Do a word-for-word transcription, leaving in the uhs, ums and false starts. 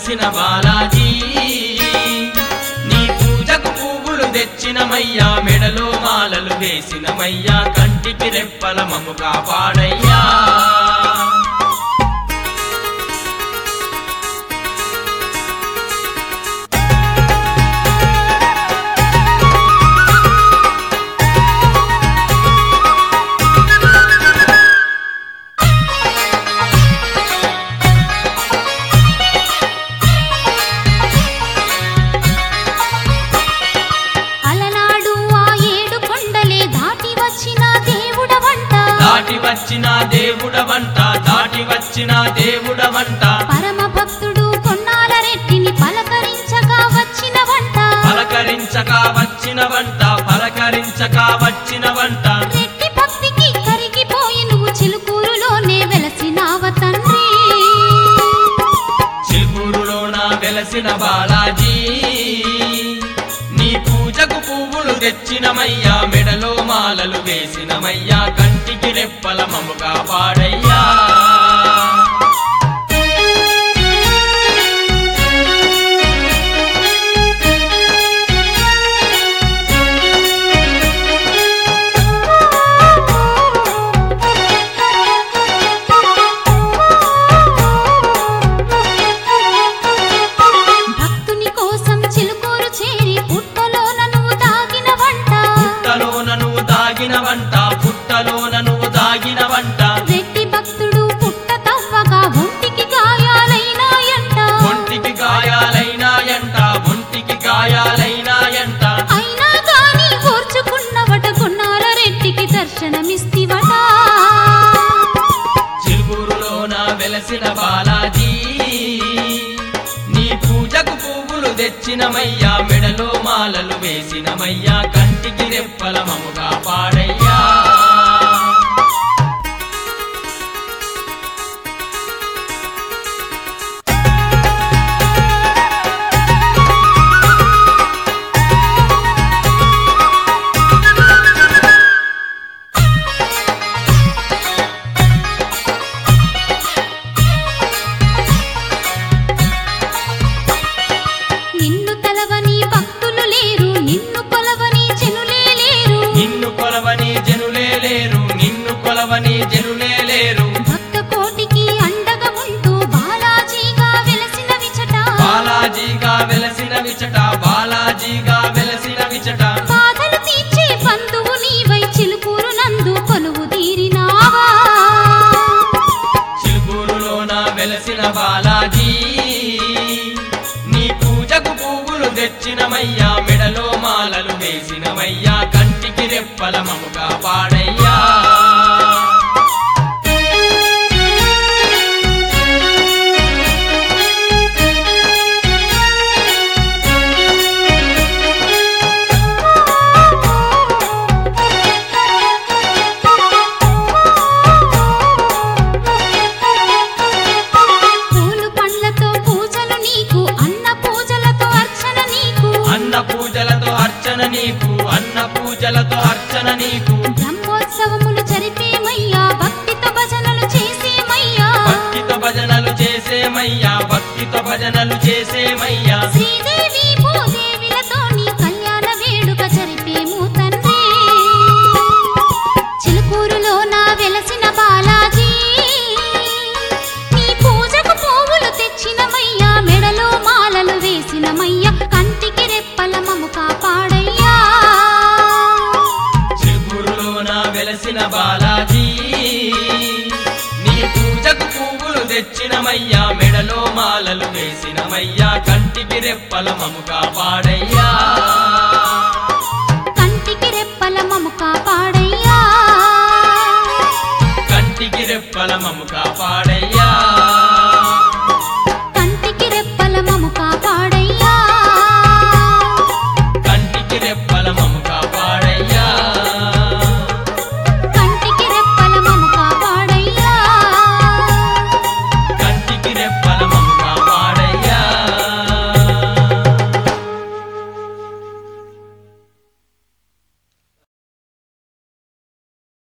వెలసిన బాలాజీ నీ పూజకు పువ్వులు తెచ్చినమయ్యా మెడలో మాలలు వేసినమయ్యా కంటికి రెప్పల మము కాపాడయ్యా వచ్చిన దేవుడవంట దాటి వచ్చిన దేవుడవంట పరమ భక్తుడు కొన్నాల రెడ్డిని పలకరించగా వచ్చినవంట పలకరించగా వచ్చినవంట పలకరించగా వచ్చినవంట రెడ్డి భక్తికి కరిగిపోయి నువ్వు చిలుకూరులోనే వెలసినావ తండ్రి చిలుకూరులోన వెలసిన బాలాజీ నీ పూజకు పువ్వులు తెచ్చినమయ్యా మెడలో మాలలు వేసినమయ్యా కంటికి రెప్పల మము కాపాడయ్యా భక్తుని కోసం చిలుకూరు చేరి పుట్టలోన నువ్వు దాగినవంట పుట్టలోన నువ్వు దాగినవంట పుట్టలోన నువ్వు దాగినవంట రెడ్డి భక్తుడు పుట్ట తవ్వగా ఒంటికి గాయాలైనాయంట ఒంటికి గాయాలైనాయంట ఒంటికి గాయాలైనాయంట అయినా గాని ఓర్చుకున్నవట కొన్నాల రెడ్డికి దర్శనమిస్తివట చిలుకూరులోన వెలసిన బాలాజీ నీ పూజకు పువ్వులు తెచ్చినమయ్యా మెడలో మాలలు వేసినమయ్యా కంటికి రెప్పల మము కాపాడయ్యా నిన్ను తలవని భక్తులు లేరు నిన్ను కొలవని జనులే లేరు నిన్ను కొలవని జనులే లేరు నిన్ను కొలవని జనులే లేరు భక్త కోటికి అండగా ఉంటూ బాలాజీగా వెలసిన విచట బాలాజీగా వెలసిన విచట బాలాజీగా వెలసిన విచట బాధలు తీర్చే బంధువు నీవై చిలుకూరు నందు కొలువు తీరినావా చిలుకూరులోన వెలసిన బాలాజీ నీ పూజకు పువ్వులు తెచ్చినమయ్యా మెడలో మాలలు వేసినమయ్యా కంటికి రెప్పల మము కాపాడయ్యా పూలు పండ్లతో పూజలు నీకు అన్న పూజలతో అర్చన నీకు అన్న పూజలతో అర్చన నీకు అన్న పూజలతో అర్చన నీకు బ్రహ్మోత్సవములు జరిపేమయ్యా భక్తితో భజనలు చేసేమయ్యా భక్తితో భజనలు చేసేమయ్యా భక్తితో భజనలు చేసేమయ్యా శ్రీదేవి భూదేవిలతో నీ కళ్యాణ వేడుక జరిపేము తండ్రి చిలుకూరులో నా వెలసిన బాలాజీ నీ పూజకు పువ్వులు తెచ్చినమయ్యా మెడలో మాలలు వేసినమయ్యా కంటికి రెప్పల మము కాపాడయ్యా చిలుకూరులోన వెలసిన బాలాజీ నీ పూజకు పువ్వులు తెచ్చినమయ్యా మెడలో మాలలు వేసినమయ్యా కంటికి రెప్పల మము కాపాడయ్యా కంటికి రెప్పల మము కాపాడయ్యా కంటికి రెప్పల మము కాపాడయ్యా